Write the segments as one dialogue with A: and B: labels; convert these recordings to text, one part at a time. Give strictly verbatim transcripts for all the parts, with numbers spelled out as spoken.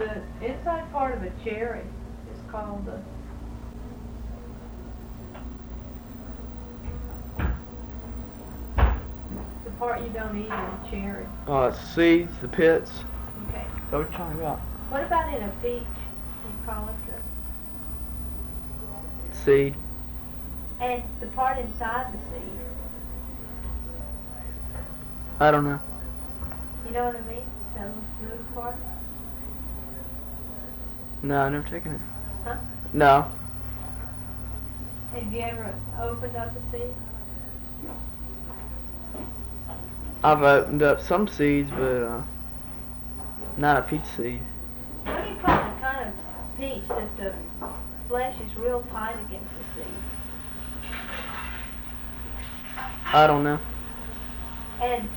A: The inside part of a cherry is called the the part you don't eat in a cherry.
B: Oh, it's seeds, the pits.
A: Okay.
B: What are you talking about?
A: What about in a peach? You call it the
B: Seed.
A: and the part inside the seed.
B: I don't know.
A: You know what I mean? That little smooth part.
B: No, I've never taken it.
A: Huh?
B: No.
A: Have you ever opened up a seed?
B: I've opened up some seeds, but uh, not a peach seed.
A: What do you call the kind of peach that the flesh is real tight against the seed?
B: I don't know.
A: And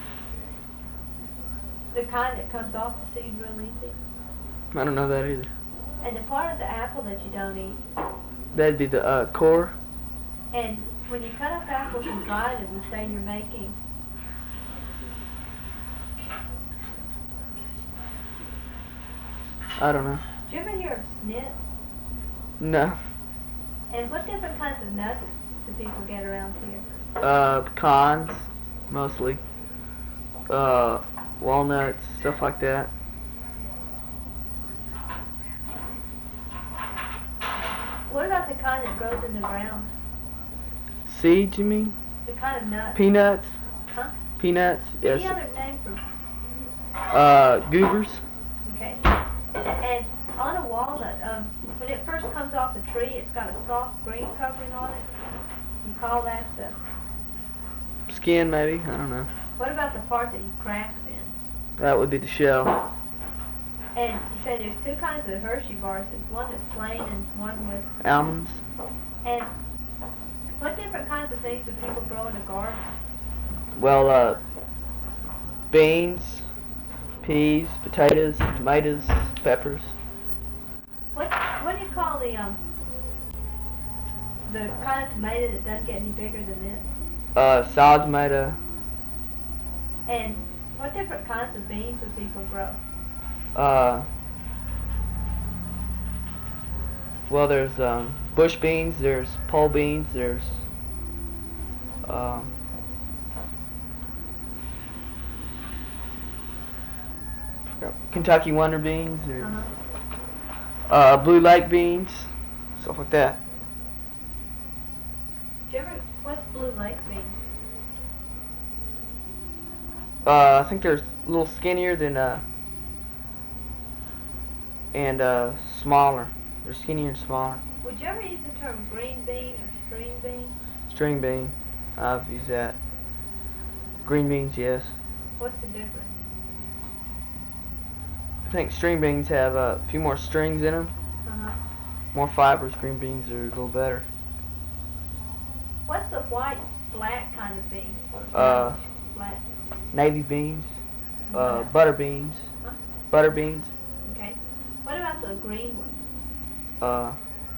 A: the kind that comes off the seed real easy?
B: I don't know that either.
A: And the part of the apple that you don't eat?
B: That'd be the uh, core.
A: And when you cut up apples and dry them, you say you're making
B: I don't know.
A: Did you ever hear of snits?
B: No.
A: And what different kinds of nuts do people get around here?
B: Uh, pecans, mostly. Uh, walnuts, stuff like that.
A: What about the kind that grows in the ground?
B: Seeds, you mean?
A: The kind of nut?
B: Peanuts?
A: Huh?
B: Peanuts, yes.
A: Any other name for?
B: Uh, goobers.
A: Okay. And on a walnut, um, when it first comes off the tree, it's got a soft green covering on it. You call that the...
B: Skin, maybe? I don't know.
A: What about the part that you crack then?
B: That would be the shell.
A: And you say there's two kinds of Hershey bars. There's one that's plain and one with...
B: Almonds.
A: And what different kinds of things do people grow in the garden?
B: Well, uh, beans, peas, potatoes, tomatoes, peppers.
A: What what do you call the um the kind of tomato that doesn't get any bigger than this?
B: Uh, salad tomato.
A: And what different kinds of beans do people grow?
B: Uh, well, there's um, bush beans, there's pole beans, there's um, Kentucky Wonder beans, there's
A: Uh-huh.
B: uh, Blue Lake beans, stuff like that.
A: Do you ever, what's blue lake beans?
B: Uh, I think they're a little skinnier than uh, and uh, smaller. They're skinnier and smaller.
A: Would you ever use the term green bean or string bean?
B: String bean, I've used that. Green beans, yes.
A: What's the difference?
B: I think string beans have uh, a few more strings in them,
A: Uh-huh.
B: more fibers. Green beans are a little better.
A: What's the white, black kind of beans?
B: Uh,
A: Black.
B: Navy beans, uh,
A: What?
B: butter beans,
A: Huh?
B: butter beans,
A: Okay. What about the green ones?
B: uh,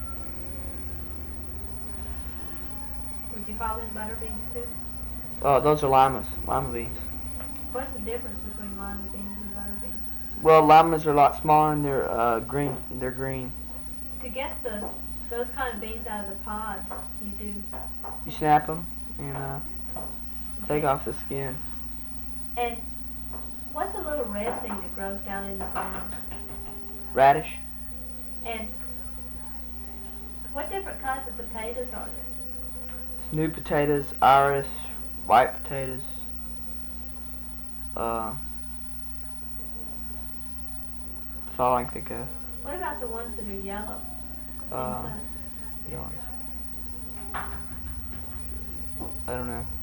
A: Would you call them butter beans too?
B: oh, those are limas, lima beans.
A: What's the difference between lima beans and butter beans?
B: Well, limas are a lot smaller and they're uh, green. They're green.
A: To get the those kind of beans out of the pods, you do.
B: You snap them and uh, take off the skin.
A: And what's a little red thing that grows down in the ground?
B: Radish.
A: And what different kinds of potatoes are there?
B: New potatoes, iris, white potatoes. Uh, that's all I can think of.
A: What about the ones that are yellow?
B: Uh,
A: inside?
B: yellow. I don't know.